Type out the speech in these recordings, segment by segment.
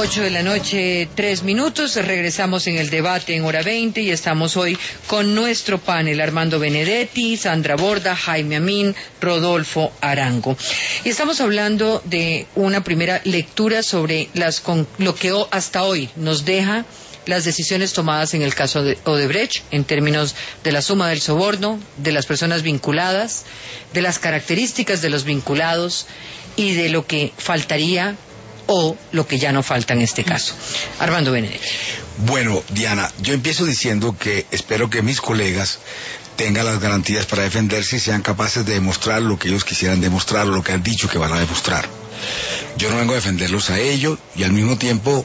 8 de la noche, 3 minutos. Regresamos en el debate en hora 20 y estamos hoy con nuestro panel: Armando Benedetti, Sandra Borda, Jaime Amín, Rodolfo Arango. Y estamos hablando de una primera lectura sobre lo que hasta hoy nos deja las decisiones tomadas en el caso de Odebrecht, en términos de la suma del soborno, de las personas vinculadas, de las características de los vinculados y de lo que faltaría o lo que ya no falta en este caso. Armando Benedetti. Bueno, Diana, yo empiezo diciendo que espero que mis colegas tengan las garantías para defenderse y sean capaces de demostrar lo que ellos quisieran demostrar o lo que han dicho que van a demostrar. Yo no vengo a defenderlos a ellos y al mismo tiempo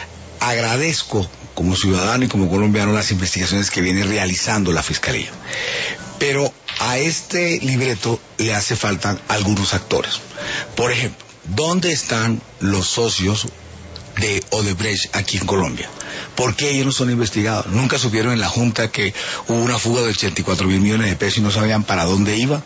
agradezco como ciudadano y como colombiano las investigaciones que viene realizando la Fiscalía. Pero a este libreto le hace falta algunos actores. Por ejemplo, ¿dónde están los socios de Odebrecht aquí en Colombia? ¿Por qué ellos no son investigados? ¿Nunca supieron en la Junta que hubo una fuga de 84.000 millones de pesos y no sabían para dónde iba?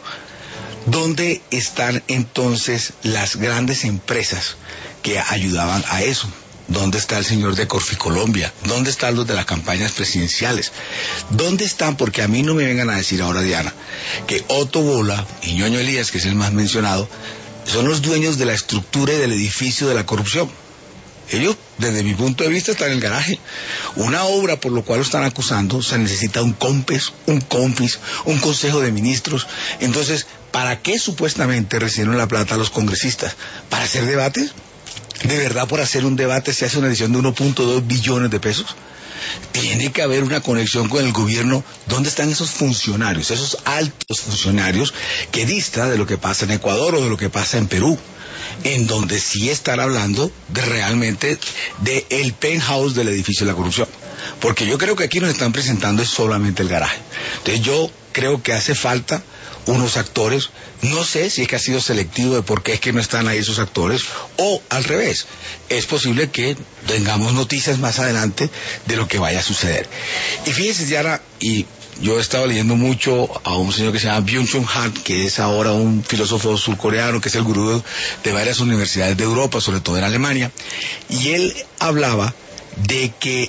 ¿Dónde están entonces las grandes empresas que ayudaban a eso? ¿Dónde está el señor de Corficolombia? ¿Dónde están los de las campañas presidenciales? ¿Dónde están? Porque a mí no me vengan a decir ahora, Diana, que Otto Bola y Ñoño Elías, que es el más mencionado, son los dueños de la estructura y del edificio de la corrupción. Ellos, desde mi punto de vista, están en el garaje. Una obra por lo cual lo están acusando, se necesita un COMPES, un CONFIS, un Consejo de Ministros. Entonces, ¿para qué supuestamente recibieron la plata a los congresistas? ¿Para hacer debates? ¿De verdad por hacer un debate se hace una edición de 1.2 billones de pesos? Tiene que haber una conexión con el gobierno. ¿Dónde están esos funcionarios, esos altos funcionarios que distan de lo que pasa en Ecuador o de lo que pasa en Perú? En donde sí están hablando de realmente de el penthouse del edificio de la corrupción. Porque yo creo que aquí nos están presentando es solamente el garaje. Entonces yo creo que hace falta unos actores. No sé si es que ha sido selectivo de por qué es que no están ahí esos actores, o al revés, es posible que tengamos noticias más adelante de lo que vaya a suceder. Y fíjense, Diana, y yo he estado leyendo mucho a un señor que se llama Byung-Chul Han, que es ahora un filósofo surcoreano, que es el gurú de varias universidades de Europa, sobre todo en Alemania, y él hablaba de que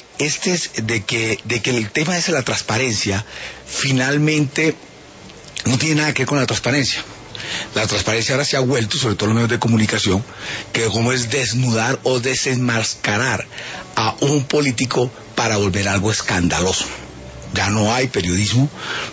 el tema es la transparencia, finalmente no tiene nada que ver con la transparencia. La transparencia ahora se ha vuelto, sobre todo en los medios de comunicación, que como es desnudar o desenmascarar a un político para volver algo escandaloso. Ya no hay periodismo,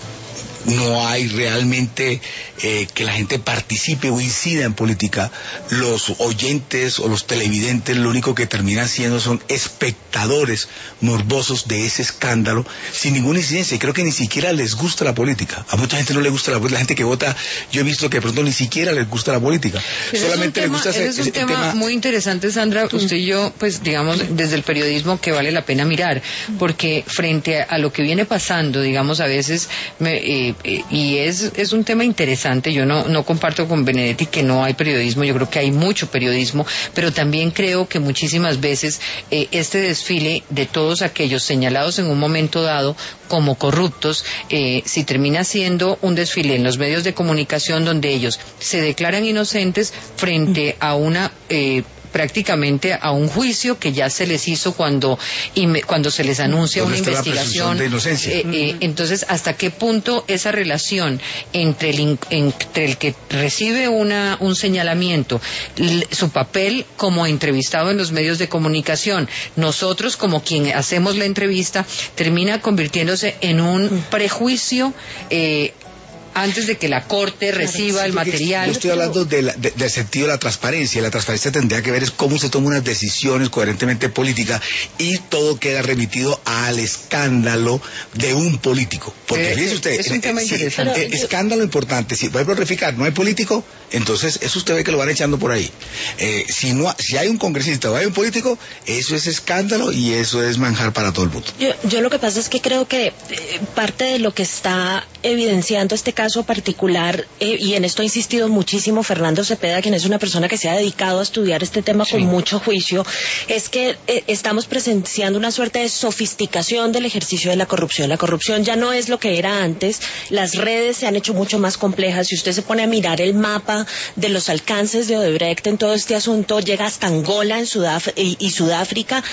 no hay realmente que la gente participe o incida en política. Los oyentes o los televidentes lo único que terminan siendo son espectadores morbosos de ese escándalo sin ninguna incidencia, y creo que ni siquiera les gusta la política. A mucha gente no le gusta la gente que vota, yo he visto que de pronto ni siquiera les gusta la política. Pero solamente les gusta es un tema muy interesante, Sandra. Usted y yo, pues digamos, desde el periodismo, que vale la pena mirar, porque frente a lo que viene pasando, digamos, a veces y es un tema interesante. Yo no comparto con Benedetti que no hay periodismo. Yo creo que hay mucho periodismo, pero también creo que muchísimas veces este desfile de todos aquellos señalados en un momento dado como corruptos, si termina siendo un desfile en los medios de comunicación donde ellos se declaran inocentes frente a una prácticamente a un juicio que ya se les hizo cuando se les anuncia una investigación. Entonces, ¿hasta qué punto esa relación entre el que recibe un señalamiento, su papel como entrevistado en los medios de comunicación, nosotros como quien hacemos la entrevista, termina convirtiéndose en un prejuicio antes de que la Corte reciba el material? Yo estoy hablando del sentido de la transparencia. La transparencia tendría que ver es cómo se toman unas decisiones coherentemente políticas y todo queda remitido al escándalo de un político. Porque fíjese usted, es un tema interesante. Escándalo importante. Si, por ejemplo, verificar, no hay político, entonces eso usted ve que lo van echando por ahí. Si hay un congresista o hay un político, eso es escándalo y eso es manjar para todo el mundo. Yo lo que pasa es que creo que parte de lo que está evidenciando este caso caso particular, y en esto ha insistido muchísimo Fernando Cepeda, quien es una persona que se ha dedicado a estudiar este tema con mucho juicio, es que estamos presenciando una suerte de sofisticación del ejercicio de la corrupción. La corrupción ya no es lo que era antes, las redes se han hecho mucho más complejas. Si usted se pone a mirar el mapa de los alcances de Odebrecht en todo este asunto, llega hasta Angola y Sudáfrica.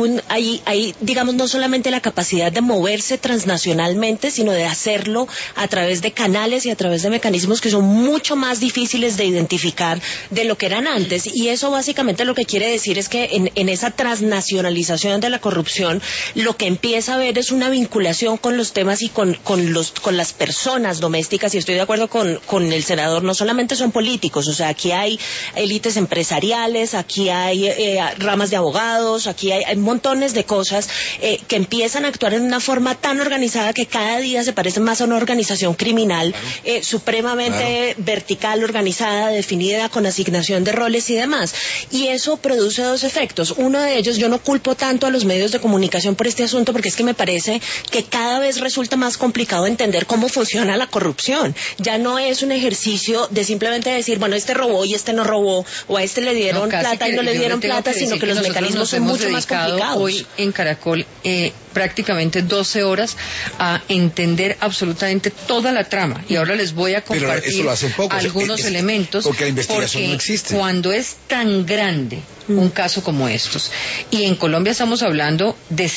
Hay, digamos, no solamente la capacidad de moverse transnacionalmente, sino de hacerlo a través de canales y a través de mecanismos que son mucho más difíciles de identificar de lo que eran antes. Y eso básicamente lo que quiere decir es que en esa transnacionalización de la corrupción, lo que empieza a ver es una vinculación con los temas y con las personas domésticas, y estoy de acuerdo con el senador, no solamente son políticos, o sea, aquí hay élites empresariales, aquí hay ramas de abogados, aquí hay montones de cosas que empiezan a actuar en una forma tan organizada que cada día se parece más a una organización criminal, supremamente vertical, organizada, definida, con asignación de roles y demás. Y eso produce dos efectos. Uno de ellos, yo no culpo tanto a los medios de comunicación por este asunto, porque es que me parece que cada vez resulta más complicado entender cómo funciona la corrupción. Ya no es un ejercicio de simplemente decir, bueno, este robó y este no robó, o a este le dieron plata y no le dieron plata, sino que los mecanismos son mucho más complicados. Hoy en Caracol prácticamente 12 horas a entender absolutamente toda la trama, y ahora les voy a compartir algunos elementos, porque la investigación no existe. Cuando es tan grande un caso como estos, y en Colombia estamos hablando de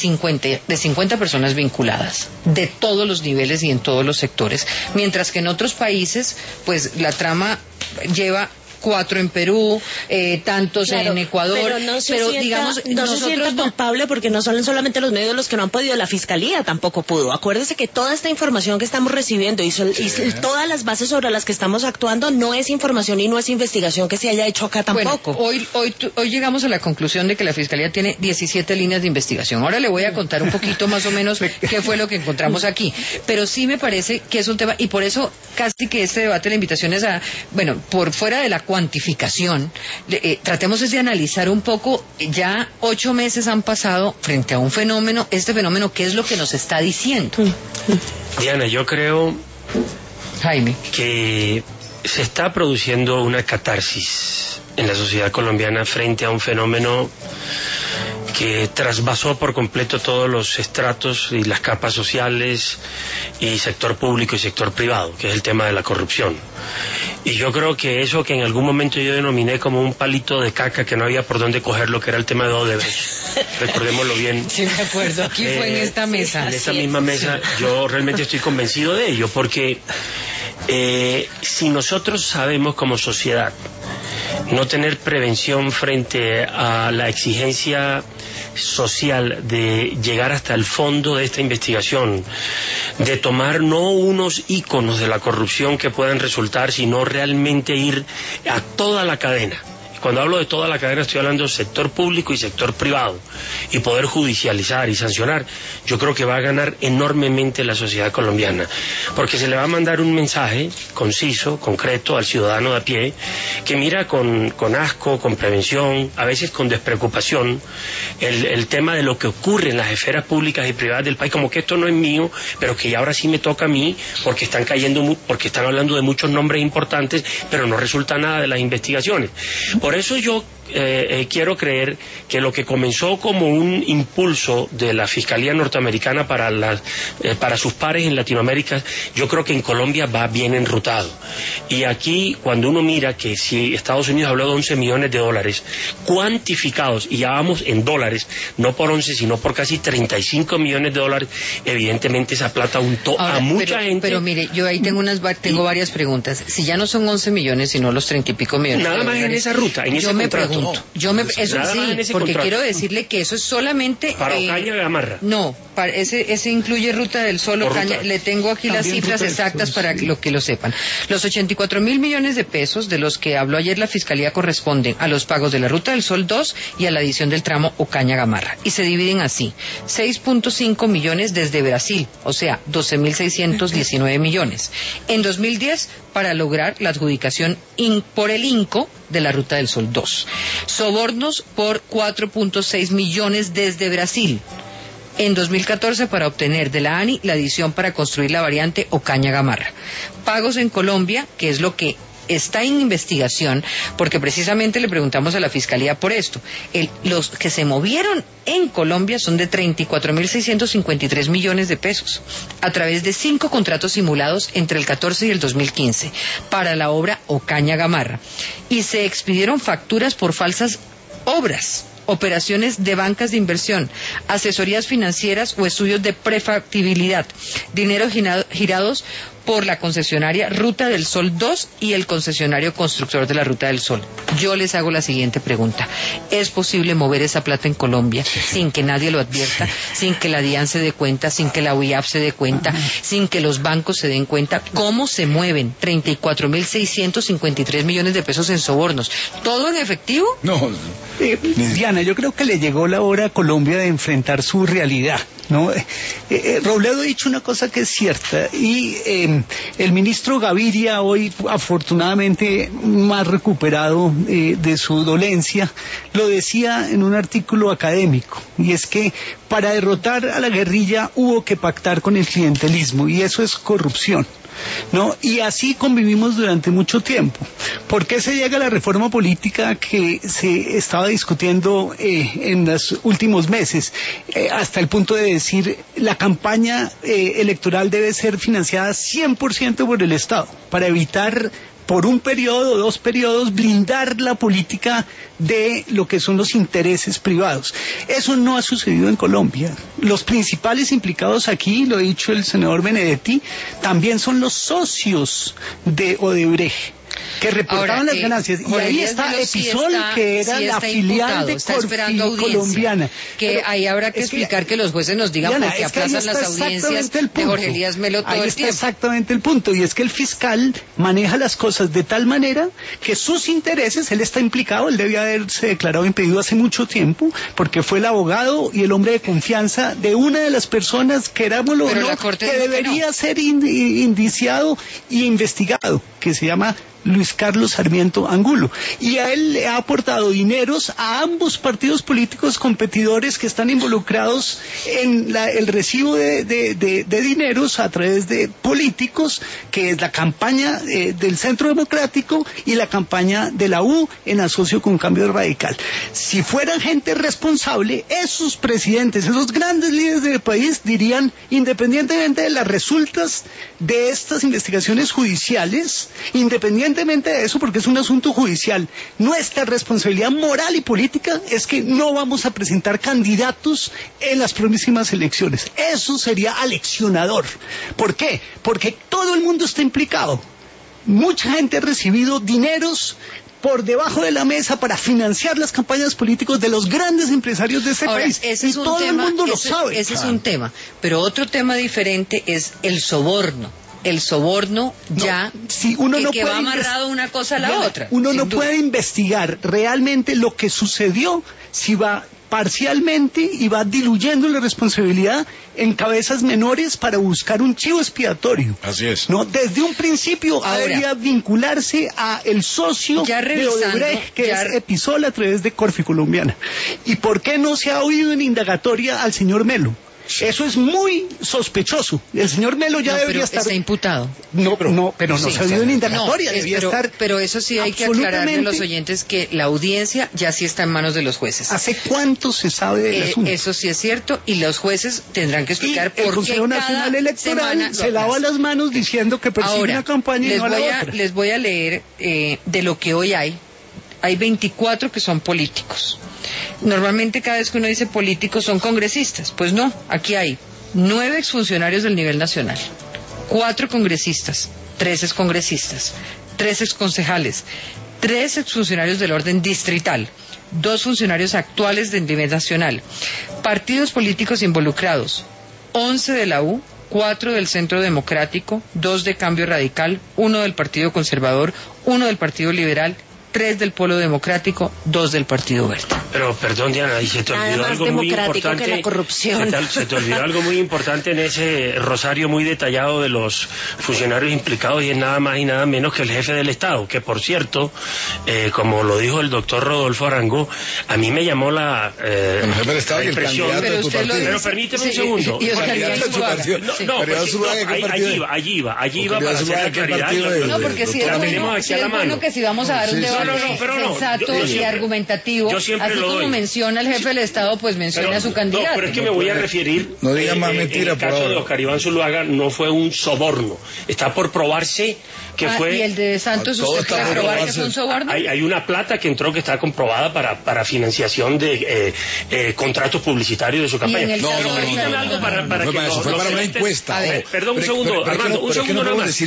50 personas vinculadas de todos los niveles y en todos los sectores, mientras que en otros países pues la trama lleva 4 en Perú, tantos en Ecuador, pero digamos, no se sienta culpable, porque no son solamente los medios los que no han podido, la Fiscalía tampoco pudo. Acuérdese que toda esta información que estamos recibiendo y todas las bases sobre las que estamos actuando no es información y no es investigación que se haya hecho acá tampoco. Bueno, hoy llegamos a la conclusión de que la Fiscalía tiene 17 líneas de investigación. Ahora le voy a contar un poquito más o menos qué fue lo que encontramos aquí, pero sí me parece que es un tema, y por eso casi que este debate, la invitación es a, bueno, por fuera de la cuantificación, tratemos de analizar un poco. Ya 8 meses han pasado frente a un fenómeno, este fenómeno, ¿qué es lo que nos está diciendo? Diana, yo creo, Jaime, que se está produciendo una catarsis en la sociedad colombiana frente a un fenómeno que trasvasó por completo todos los estratos y las capas sociales y sector público y sector privado, que es el tema de la corrupción. Y yo creo que eso que en algún momento yo denominé como un palito de caca que no había por dónde cogerlo, que era el tema de Odebrecht, recordémoslo bien. Sí, me acuerdo, aquí fue en esta mesa. En esta misma mesa, yo realmente estoy convencido de ello, porque si nosotros sabemos como sociedad no tener prevención frente a la exigencia social de llegar hasta el fondo de esta investigación, de tomar no unos íconos de la corrupción que puedan resultar, sino realmente ir a toda la cadena. Cuando hablo de toda la cadena estoy hablando del sector público y sector privado, y poder judicializar y sancionar. Yo creo que va a ganar enormemente la sociedad colombiana, porque se le va a mandar un mensaje conciso, concreto al ciudadano de a pie, que mira con asco, con prevención, a veces con despreocupación, el tema de lo que ocurre en las esferas públicas y privadas del país, como que esto no es mío, pero que ahora sí me toca a mí, porque porque están hablando de muchos nombres importantes, pero no resulta nada de las investigaciones. Por eso yo quiero creer que lo que comenzó como un impulso de la Fiscalía norteamericana para sus pares en Latinoamérica, yo creo que en Colombia va bien enrutado. Y aquí, cuando uno mira que si Estados Unidos habló de 11 millones de dólares cuantificados, y ya vamos en dólares, no por 11, sino por casi 35 millones de dólares, evidentemente esa plata untó a mucha gente. Pero mire, yo ahí tengo varias preguntas. Si ya no son 11 millones, sino los 30 y pico millones. Nada más en esa ruta, en ese contrato. Eso sí, porque quiero decirle que eso es solamente para Ocaña Gamarra. No, ese incluye Ruta del Sol, Ocaña. Le tengo aquí las cifras exactas para que lo sepan. Los 84.000 millones de pesos de los que habló ayer la Fiscalía corresponden a los pagos de la Ruta del Sol 2 y a la adición del tramo Ocaña Gamarra, y se dividen así: 6.5 millones desde Brasil, o sea, 12.619 millones en 2010 para lograr la adjudicación por el INCO de la Ruta del Sol 2. Sobornos por 4.6 millones desde Brasil. en 2014 para obtener de la ANI la adición para construir la variante Ocaña-Gamarra. Pagos en Colombia, que es lo que está en investigación, porque precisamente le preguntamos a la Fiscalía por esto. Los que se movieron en Colombia son de 34.653 millones de pesos, a través de 5 contratos simulados entre el 14 y el 2015, para la obra Ocaña-Gamarra. Y se expidieron facturas por falsas obras, operaciones de bancas de inversión, asesorías financieras o estudios de prefactibilidad, dineros girados por la concesionaria Ruta del Sol 2 y el concesionario constructor de la Ruta del Sol. Yo les hago la siguiente pregunta. ¿Es posible mover esa plata en Colombia sin que nadie lo advierta, sin que la DIAN se dé cuenta, sin que la UIAP se dé cuenta, sin que los bancos se den cuenta? ¿Cómo se mueven 34.653 millones de pesos en sobornos? ¿Todo en efectivo? No. Diana, yo creo que le llegó la hora a Colombia de enfrentar su realidad, ¿no? Robledo ha dicho una cosa que es cierta, y el ministro Gaviria, hoy afortunadamente más recuperado de su dolencia, lo decía en un artículo académico, y es que para derrotar a la guerrilla hubo que pactar con el clientelismo, y eso es corrupción, ¿no? Y así convivimos durante mucho tiempo. ¿Por qué se llega a la reforma política que se estaba discutiendo en los últimos meses? Hasta el punto de decir, la campaña electoral debe ser financiada 100% por el Estado, para evitar por un periodo, 2 periodos, blindar la política de lo que son los intereses privados. Eso no ha sucedido en Colombia. Los principales implicados aquí, lo ha dicho el senador Benedetti, también son los socios de Odebrecht, que reportaban las ganancias. Y ahí está Episol, que era la filial de Corfil colombiana. Que pero ahí habrá que explicar que los jueces nos digan por qué aplazan las audiencias de Jorge Elías Melo todo el tiempo. Exactamente el punto, y es que el fiscal maneja las cosas de tal manera que sus intereses, él está implicado, él debía haberse declarado impedido hace mucho tiempo, porque fue el abogado y el hombre de confianza de una de las personas, querámoslo o no, que debería ser indiciado y investigado, que se llama Luis Carlos Sarmiento Angulo, y a él le ha aportado dineros a ambos partidos políticos competidores que están involucrados en el recibo de dineros a través de políticos, que es la campaña del Centro Democrático y la campaña de la U en asocio con Cambio Radical. Si fueran gente responsable, esos presidentes, esos grandes líderes del país dirían, independientemente de las resultas de estas investigaciones judiciales, independientemente de eso, porque es un asunto judicial, nuestra responsabilidad moral y política es que no vamos a presentar candidatos en las próximas elecciones. Eso sería aleccionador. ¿Por qué? Porque todo el mundo está implicado. Mucha gente ha recibido dineros por debajo de la mesa para financiar las campañas políticas de los grandes empresarios de este país. Y todo el mundo lo sabe. Ese es un tema. Pero otro tema diferente es el soborno. El soborno ya, si uno no que va amarrado una cosa a la otra. Uno no puede investigar realmente lo que sucedió si va parcialmente y va diluyendo la responsabilidad en cabezas menores para buscar un chivo expiatorio. Así es. No, desde un principio debería vincularse a el socio de Odebrecht, que es Episol, a través de Corfi Colombiana. ¿Y por qué no se ha oído en indagatoria al señor Melo? Eso es muy sospechoso. El señor Melo ya debería estar... está imputado. Pero no se ha oído en indagatoria. Pero eso sí hay que aclararle a los oyentes que la audiencia ya sí está en manos de los jueces. ¿Hace cuánto se sabe del asunto? Eso sí es cierto, y los jueces tendrán que explicar por qué el Consejo Nacional Electoral se lava las manos diciendo que persigue una campaña y no a la otra. Les voy a leer de lo que hoy hay. Hay 24 que son políticos. Normalmente cada vez que uno dice políticos son congresistas. Pues no, aquí hay 9 exfuncionarios del nivel nacional, 4 congresistas, 3 excongresistas, 3 exconcejales, 3 exfuncionarios del orden distrital, 2 funcionarios actuales del nivel nacional, partidos políticos involucrados, 11 de la U, 4 del Centro Democrático, 2 de Cambio Radical, 1 del Partido Conservador, 1 del Partido Liberal, 3 del Polo Democrático, 2 del Partido Verde. Pero perdón, Diana, y se te olvidó algo muy importante. Que la corrupción. Se te olvidó algo muy importante en ese rosario muy detallado de los funcionarios implicados, y es nada más y nada menos que el jefe del Estado, que por cierto, como lo dijo el doctor Rodolfo Arango, a mí me llamó la el jefe del Estado y el candidato de tu partido. Pero permíteme un segundo. Allí iba para hacer la claridad. No, porque si es bueno que si vamos a dar un debate sensato y argumentativo, así como menciona el jefe del Estado, pues menciona a su candidato. No, pero es que me voy a referir. No diga más mentira, por favor. El caso de Oscar Iván Zuluaga no fue un soborno. Está por probarse que fue. ¿Y el de Santos usted puede probar que fue un soborno? Hay una plata que entró que está comprobada para financiación de contratos publicitarios de su campaña. No, permítame algo para que fue para una encuesta. Perdón, un segundo, Armando, un segundo nada más.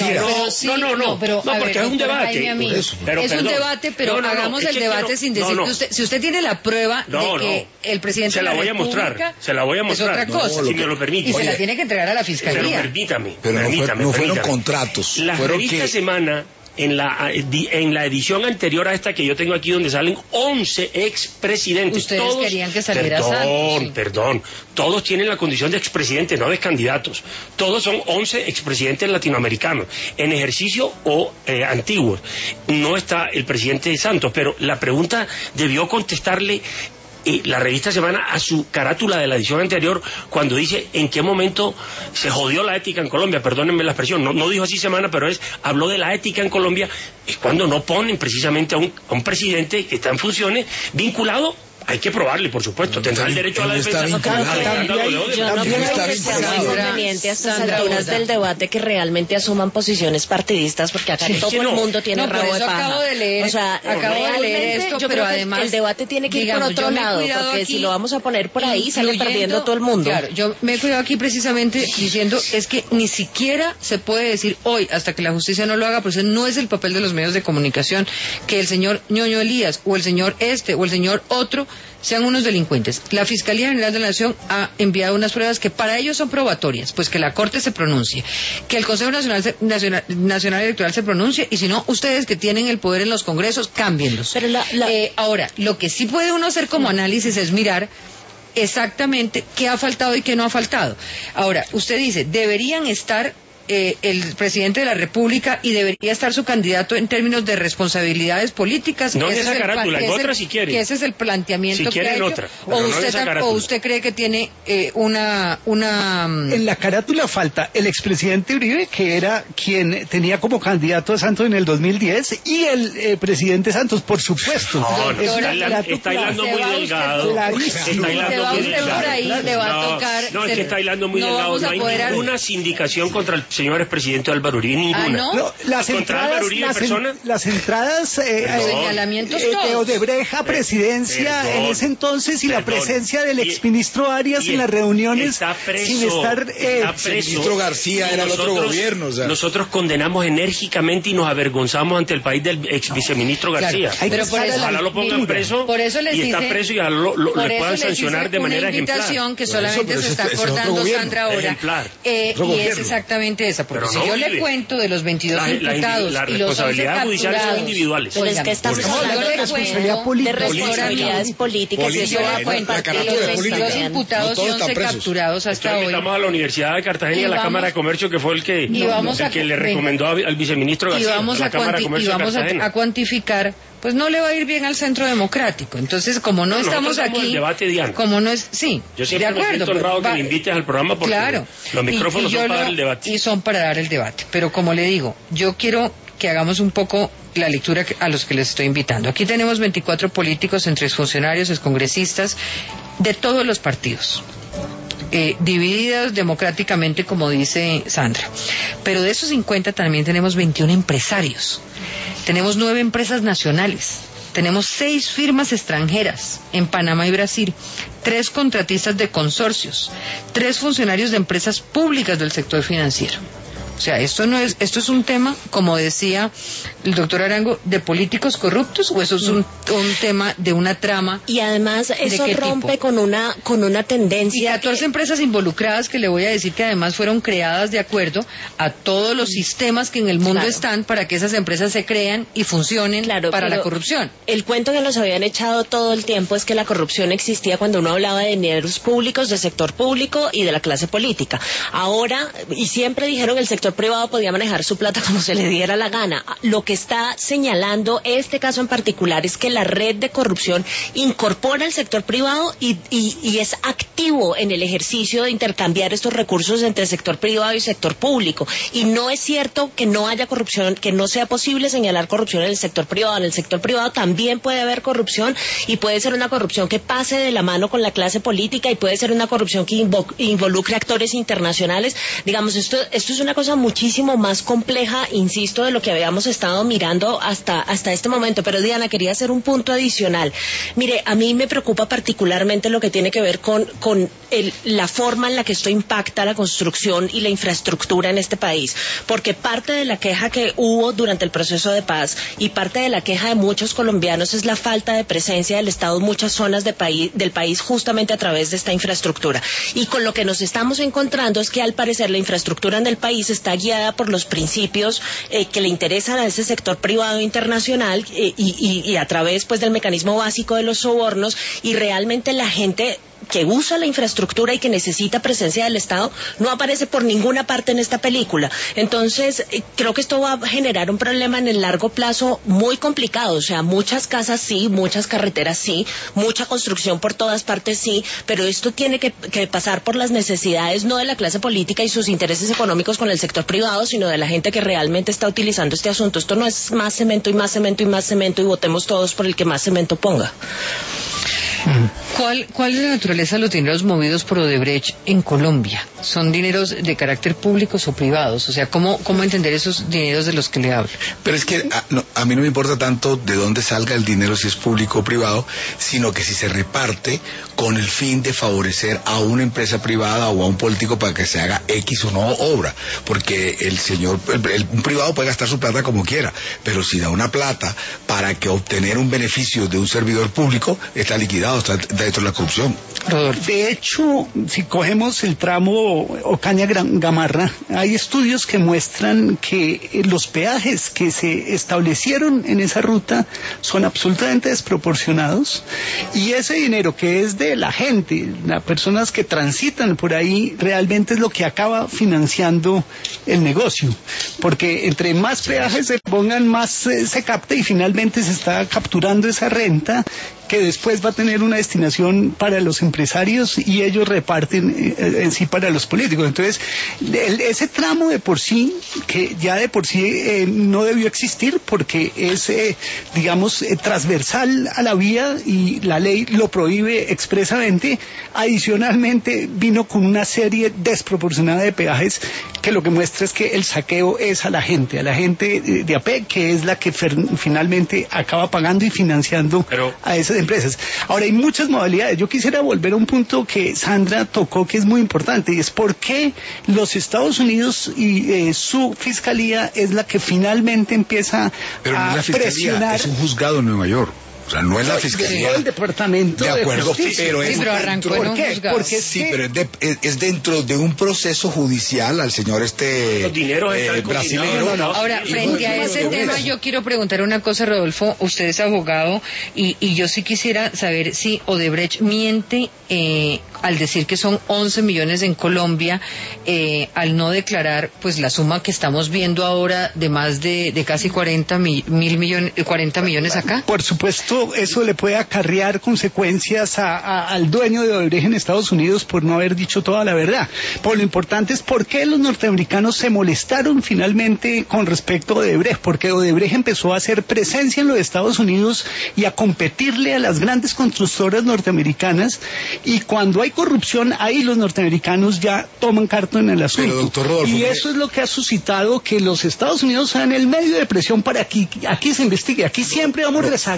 No, porque es un debate. Es un debate, pero hagamos el debate sin decir que usted, si usted tiene la prueba de que el presidente de la República se la voy a mostrar, es otra cosa, si me lo permite. Y se la tiene que entregar a la Fiscalía. Pero permítame. No fueron contratos. La revista Semana, en la edición anterior a esta que yo tengo aquí, donde salen 11 expresidentes. Ustedes querían que saliera Santos. Perdón. Todos tienen la condición de expresidentes, no de candidatos. Todos son 11 expresidentes latinoamericanos, en ejercicio o antiguos. No está el presidente Santos, pero la pregunta debió contestarle la revista Semana a su carátula de la edición anterior, cuando dice en qué momento se jodió la ética en Colombia. Perdónenme la expresión, no dijo así Semana, pero habló de la ética en Colombia. Es cuando no ponen precisamente a un presidente que está en funciones vinculado. Hay que probarle, por supuesto. Tendrá el derecho a la defensa. Yo no creo que sea muy conveniente a estas alturas del debate que realmente asuman posiciones partidistas, porque acá todo el mundo tiene rabo de paja. Acabo de leer esto, yo pero creo además que el debate tiene que ir por otro lado, porque aquí, si lo vamos a poner por ahí, sale perdiendo todo el mundo. Claro, yo me he cuidado aquí precisamente diciendo, es que ni siquiera se puede decir hoy, hasta que la justicia no lo haga, pues no es el papel de los medios de comunicación, que el señor Ñoño Elías, o el señor o el señor otro, sean unos delincuentes. La Fiscalía General de la Nación ha enviado unas pruebas que para ellos son probatorias, pues que la Corte se pronuncie, que el Consejo Nacional Electoral se pronuncie, y si no, ustedes que tienen el poder en los congresos, cámbienlos. Pero ahora, lo que sí puede uno hacer como análisis es mirar exactamente qué ha faltado y qué no ha faltado. Ahora, usted dice, deberían estar el presidente de la República y debería estar su candidato en términos de responsabilidades políticas. No en esa carátula, en otra si quiere. Que ese es el planteamiento que ha hecho. Otra, o usted cree que tiene una... En la carátula falta el expresidente Uribe, que era quien tenía como candidato a Santos en el 2010, y el presidente Santos, por supuesto. Está hilando muy delgado. Le va a tocar... No, es que está hilando muy delgado. No hay ninguna sindicación contra el señor expresidente Álvaro Uribe, ninguna. Las entradas señalamientos de Odebrecht a presidencia en ese entonces, y la presencia del exministro Arias en las reuniones sin estar... El ministro García era el otro gobierno. Nosotros condenamos enérgicamente y nos avergonzamos ante el país del ex viceministro García. Pero por eso, ojalá lo pongan preso, y está preso y le puedan sancionar de manera ejemplar. Una invitación que solamente se está acordando Sandra ahora, y es exactamente esa, porque si yo le cuento de los 22 imputados y los 11 judiciales son individuales. Pero es que estamos hablando de responsabilidades políticas, y yo le cuento de los 22 imputados y 11 capturados hasta hoy. Estamos a la Universidad de Cartagena y a la Cámara de Comercio, que fue el que le recomendó al viceministro García. Y vamos a cuantificar, pues no le va a ir bien al Centro Democrático. Entonces, como no estamos aquí, el debate, Diana. Como no es, sí, yo siempre me siento honrado que me invites al programa, porque los micrófonos son para dar el debate. Y son para dar el debate. Pero como le digo, yo quiero que hagamos un poco la lectura a los que les estoy invitando. Aquí tenemos 24 políticos, entre exfuncionarios, excongresistas, de todos los partidos. Divididos democráticamente, como dice Sandra. Pero de esos 50 también tenemos 21 empresarios. Tenemos 9 empresas nacionales. Tenemos 6 firmas extranjeras en Panamá y Brasil, 3 contratistas de consorcios, 3 funcionarios de empresas públicas del sector financiero. O sea, esto es un tema, como decía el doctor Arango, de políticos corruptos, o eso es un tema de una trama. Y además eso rompe con una tendencia. Y 14 empresas involucradas, que le voy a decir que además fueron creadas de acuerdo a todos los sistemas que en el mundo están para que esas empresas se crean y funcionen para la corrupción. El cuento que nos habían echado todo el tiempo es que la corrupción existía cuando uno hablaba de dineros públicos, de sector público y de la clase política. Ahora, y siempre dijeron que el sector privado podía manejar su plata como se le diera la gana. Lo que está señalando este caso en particular es que la red de corrupción incorpora el sector privado y es activo en el ejercicio de intercambiar estos recursos entre sector privado y sector público. Y no es cierto que no haya corrupción, que no sea posible señalar corrupción en el sector privado. En el sector privado también puede haber corrupción, y puede ser una corrupción que pase de la mano con la clase política, y puede ser una corrupción que involucre actores internacionales. Digamos, esto es una cosa muchísimo más compleja, insisto, de lo que habíamos estado mirando hasta este momento. Pero Diana, quería hacer un punto adicional. Mire, a mí me preocupa particularmente lo que tiene que ver con la forma en la que esto impacta la construcción y la infraestructura en este país, porque parte de la queja que hubo durante el proceso de paz y parte de la queja de muchos colombianos es la falta de presencia del Estado en muchas zonas del país justamente a través de esta infraestructura. Y con lo que nos estamos encontrando es que al parecer la infraestructura en el país está guiada por los principios que le interesan a ese sector privado internacional y a través pues del mecanismo básico de los sobornos, y realmente la gente que usa la infraestructura y que necesita presencia del Estado no aparece por ninguna parte en esta película. Entonces, creo que esto va a generar un problema en el largo plazo muy complicado. O sea, muchas casas sí, muchas carreteras sí, mucha construcción por todas partes sí, pero esto tiene que pasar por las necesidades no de la clase política y sus intereses económicos con el sector privado, sino de la gente que realmente está utilizando este asunto. Esto no es más cemento y más cemento y más cemento y votemos todos por el que más cemento ponga. ¿Cuál es la naturaleza de los dineros movidos por Odebrecht en Colombia? ¿Son dineros de carácter públicos o privados? O sea, ¿cómo entender esos dineros de los que le hablo? Pero es que a mí no me importa tanto de dónde salga el dinero, si es público o privado, sino que si se reparte con el fin de favorecer a una empresa privada o a un político para que se haga X o no obra. Porque un privado puede gastar su plata como quiera, pero si da una plata para que obtener un beneficio de un servidor público, está liquidado, está dentro de la corrupción. De hecho, si cogemos el tramo Ocaña-Gamarra, hay estudios que muestran que los peajes que se establecieron en esa ruta son absolutamente desproporcionados, y ese dinero que es de la gente, las personas que transitan por ahí, realmente es lo que acaba financiando el negocio, porque entre más peajes se pongan, más se capta, y finalmente se está capturando esa renta que después va a tener una destinación para los empresarios y ellos reparten en sí para los políticos. Entonces, ese tramo de por sí, que ya de por sí no debió existir porque es, transversal a la vía y la ley lo prohíbe expresamente, adicionalmente vino con una serie desproporcionada de peajes que lo que muestra es que el saqueo es a la gente de a pie, que es la que finalmente acaba pagando y financiando a esas empresas. Ahora, hay muchas modalidades. Yo quisiera volver a un punto que Sandra tocó, que es muy importante, y es por qué los Estados Unidos y su fiscalía es la que finalmente empieza Pero no a es la fiscalía, presionar. es un juzgado en Nueva York. O sea, no es la fiscalía. El departamento de acuerdo, pero es arrancó en un juzgado. Porque pero es dentro de un proceso judicial al señor los dineros brasileño. Ahora, frente a ese tema, yo quiero preguntar una cosa, Rodolfo. Usted es abogado y yo sí quisiera saber si Odebrecht miente al decir que son 11 millones en Colombia, al no declarar pues la suma que estamos viendo ahora de más de casi 40 millones acá. Por supuesto, eso le puede acarrear consecuencias al dueño de Odebrecht en Estados Unidos por no haber dicho toda la verdad. Por lo importante es por qué los norteamericanos se molestaron finalmente con respecto a Odebrecht, porque Odebrecht empezó a hacer presencia en los Estados Unidos y a competirle a las grandes constructoras norteamericanas, y cuando hay corrupción, ahí los norteamericanos ya toman carta en el asunto. Pero, doctor Rodolfo, y eso es lo que ha suscitado que los Estados Unidos sean el medio de presión para que aquí se investigue. Aquí siempre vamos rezagados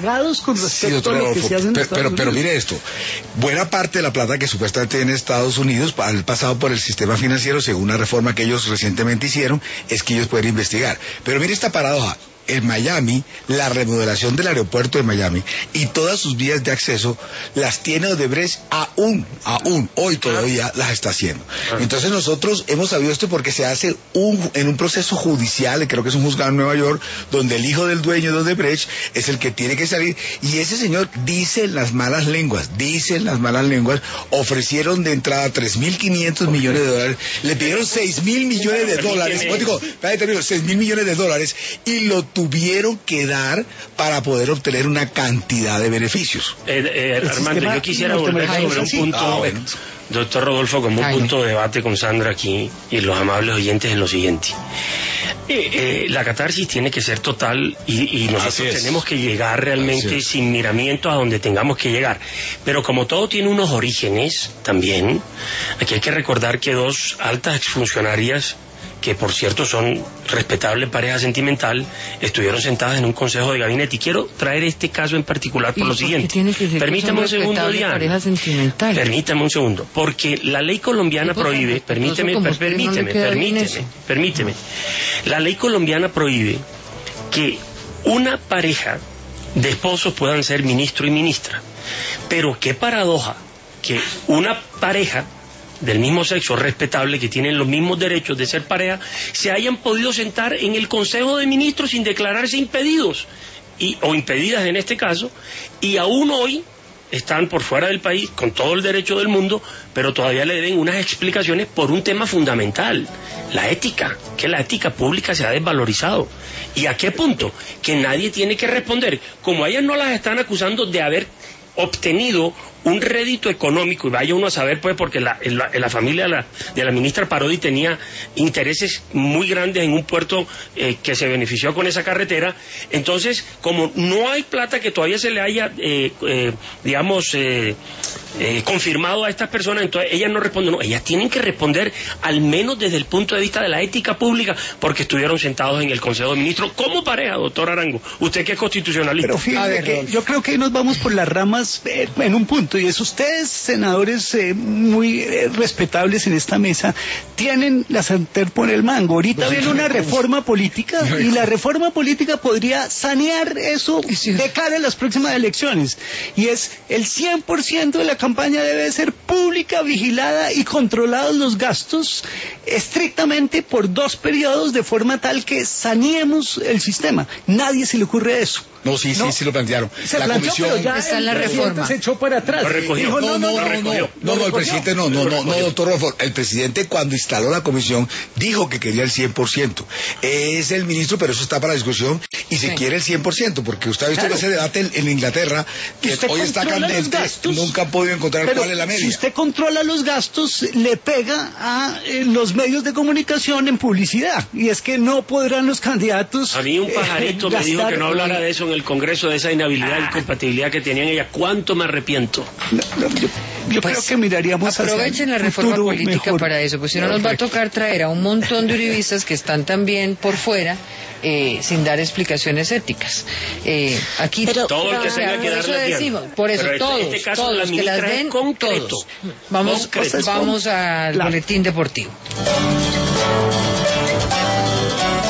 con respecto a lo que se hace en Estados Unidos. Pero mire esto, buena parte de la plata que supuestamente tiene Estados Unidos al pasado por el sistema financiero, según una reforma que ellos recientemente hicieron, es que ellos pueden investigar. Pero mire esta paradoja. En Miami, la remodelación del aeropuerto de Miami y todas sus vías de acceso las tiene Odebrecht aún, hoy todavía las está haciendo. Entonces nosotros hemos sabido esto porque se hace en un proceso judicial, creo que es un juzgado en Nueva York, donde el hijo del dueño de Odebrecht es el que tiene que salir, y ese señor dice las malas lenguas, ofrecieron de entrada $3.500 millones, le pidieron $6.000 millones, $6.000 millones, y lo tuvieron que dar para poder obtener una cantidad de beneficios. Armando, yo quisiera volver sobre un punto, doctor Rodolfo, como un punto de debate con Sandra aquí y los amables oyentes en lo siguiente. La catarsis tiene que ser total y nosotros tenemos que llegar realmente sin miramientos a donde tengamos que llegar. Pero como todo tiene unos orígenes también, aquí hay que recordar que dos altas exfuncionarias, que por cierto son respetable pareja sentimental, estuvieron sentadas en un consejo de gabinete. Y quiero traer este caso en particular por lo siguiente. Permítame un segundo, Diana. Permítame un segundo. Porque la ley colombiana prohíbe, permíteme. La ley colombiana prohíbe que una pareja de esposos puedan ser ministro y ministra. Pero qué paradoja que una pareja del mismo sexo respetable, que tienen los mismos derechos de ser pareja, se hayan podido sentar en el Consejo de Ministros sin declararse impedidos, o impedidas en este caso, y aún hoy están por fuera del país con todo el derecho del mundo, pero todavía le deben unas explicaciones por un tema fundamental, la ética, que la ética pública se ha desvalorizado. ¿Y a qué punto? Que nadie tiene que responder. Como a ellas no las están acusando de haber obtenido un rédito económico, y vaya uno a saber, pues, porque la familia de la ministra Parodi tenía intereses muy grandes en un puerto que se benefició con esa carretera. Entonces, como no hay plata que todavía se le haya, confirmado a estas personas, entonces ellas no responden. No, ellas tienen que responder al menos desde el punto de vista de la ética pública, porque estuvieron sentados en el Consejo de Ministros como pareja, doctor Arango. Usted que es constitucionalista. Pero fíjate que yo creo que nos vamos por las ramas en un punto, y es ustedes, senadores muy respetables en esta mesa, tienen la sartén por el mango. Ahorita viene una reforma política, y la reforma política podría sanear eso de cara a las próximas elecciones, y es el 100% de la campaña debe ser pública, vigilada y controlados los gastos estrictamente por 2 periodos, de forma tal que saneemos el sistema. Nadie se le ocurre eso. No, sí lo plantearon. La comisión, pero ya está en la reforma. Se echó para atrás. No, el presidente no, doctor Rodolfo. El presidente, cuando instaló la comisión, dijo que quería el 100%. Es el ministro, pero eso está para discusión, y se quiere el 100%, porque usted ha visto que ese debate en Inglaterra, que hoy está candente, nunca ha podido encontrar cuál es la media. Si usted controla los gastos, le pega a los medios de comunicación en publicidad, y es que no podrán los candidatos. A mí un pajarito me dijo que no hablara de eso en el Congreso, de esa inhabilidad e incompatibilidad que tenían ellas. ¿Cuánto me arrepiento? Yo creo que miraríamos aprovechen la reforma política mejor para eso, pues si no nos va a tocar traer a un montón de uribistas que están también por fuera, sin dar explicaciones éticas. Aquí todo el que tenga que dar la decimos, por eso todos los que las den, todos. Vamos al boletín deportivo.